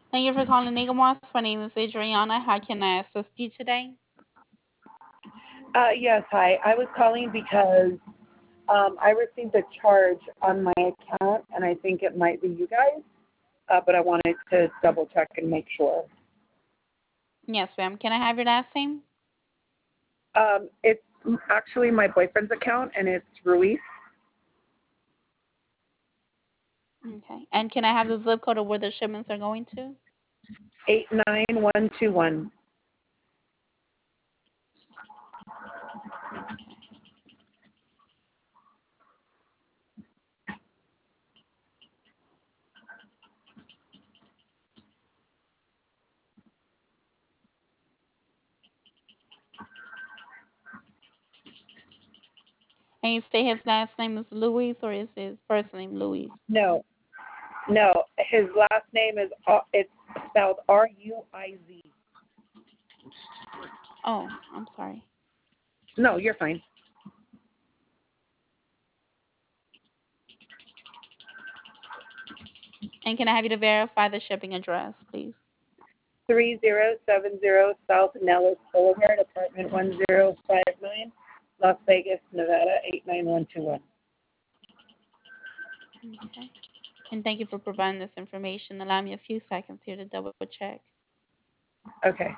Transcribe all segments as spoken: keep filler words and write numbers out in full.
Thank you for calling Nigamos. My name is Adriana. How can I assist you today? Uh, yes, hi. I was calling because um, I received a charge on my account, and I think it might be you guys, uh, but I wanted to double check and make sure. Yes, ma'am. Can I have your last name? Um, it's actually my boyfriend's account, and it's Ruiz, Okay. And can I have the zip code of where the shipments are going to? eight nine one two one. Okay. And you say his last name is Louis or is his first name Louis? No, no, his last name is, uh, it's spelled R U I Z. Oh, I'm sorry. No, you're fine. And can I have you to verify the shipping address, please? three zero seven zero South Nellis Boulevard, apartment one zero five nine, Las Vegas, Nevada, eight nine one two one. Okay. And thank you for providing this information. Allow me a few seconds here to double check. Okay.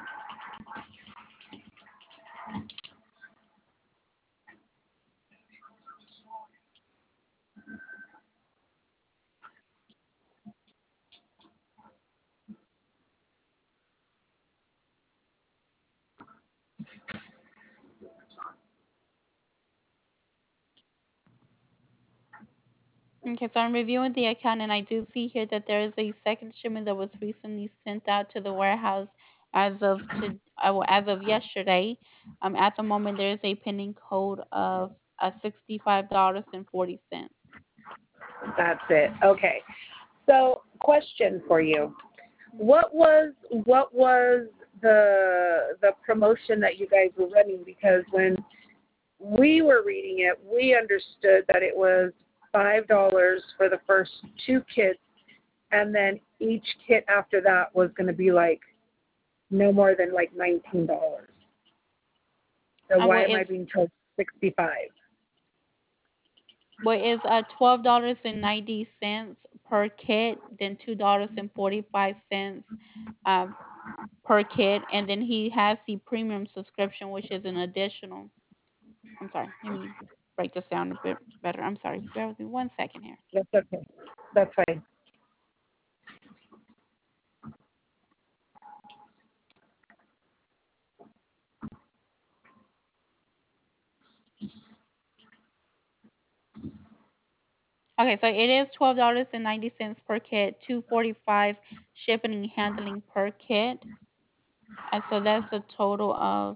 Okay, so I'm reviewing the account and I do see here that there is a second shipment that was recently sent out to the warehouse as of to uh, well, as of yesterday. Um, at the moment there is a pending code of uh, sixty-five dollars and forty cents. That's it. Okay. So, question for you. What was what was the the promotion that you guys were running? Because when we were reading it, we understood that it was five dollars for the first two kits, and then each kit after that was going to be like no more than like nineteen dollars. So Um, why what am I is being charged sixty-five? what is uh twelve dollars and ninety cents per kit, then two dollars and forty five cents um per kit, and then he has the premium subscription, which is an additional. I'm sorry. Let me break this down a bit better. I'm sorry. Bear with me one second here. That's okay. That's fine. Okay, so it is twelve dollars and ninety cents per kit, two forty five shipping and handling per kit. And so that's a total of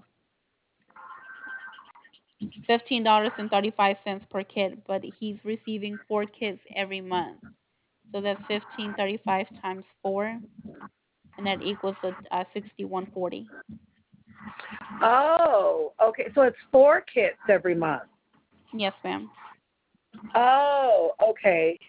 fifteen dollars and thirty five cents per kit, but he's receiving four kits every month. So that's fifteen thirty five times four, and that equals a, uh sixty one forty. Oh, okay. So it's four kits every month. Yes, ma'am. Oh, okay.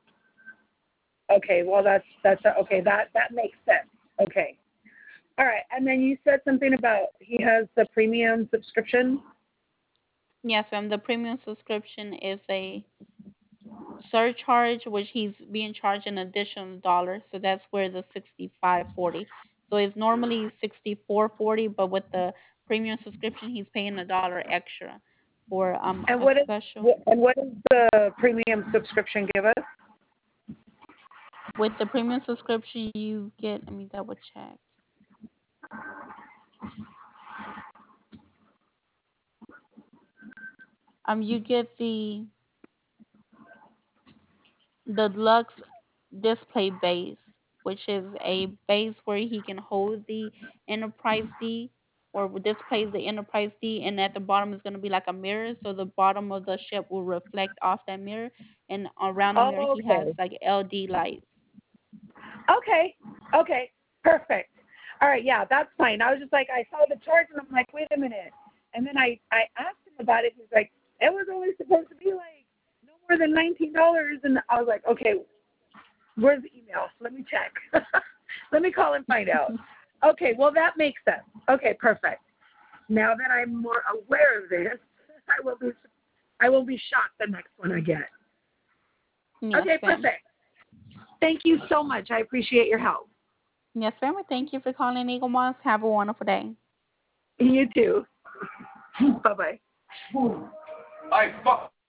Okay. Well, that's that's okay. That that makes sense. Okay. All right. And then you said something about he has the premium subscription. Yes, ma'am. The premium subscription is a surcharge, which he's being charged an additional dollar. So that's where the sixty five forty. So it's normally sixty four forty, but with the premium subscription, he's paying a dollar extra for um And a what is special. wh- and what does the premium subscription give us? With the premium subscription, you get. Let me double check. Um, you get the the deluxe display base, which is a base where he can hold the Enterprise D or displays the Enterprise D, and at the bottom is going to be like a mirror, so the bottom of the ship will reflect off that mirror, and around the mirror Oh, he has okay. like L E D lights. Okay. Okay. Perfect. All right. Yeah, that's fine. I was just like, I saw the charge and I'm like, wait a minute. And then I I asked him about it. He's like, it was only supposed to be like no more than nineteen dollars. And I was like, okay, where's the email? Let me check. Let me call and find out. Okay, well, that makes sense. Okay, perfect. Now that I'm more aware of this, I will be I will be shocked the next one I get. Yes, Okay, ma'am. perfect. Thank you so much. I appreciate your help. Yes, ma'am. Thank you for calling Eagle Moss. Have a wonderful day. You too. Bye-bye. I fuck.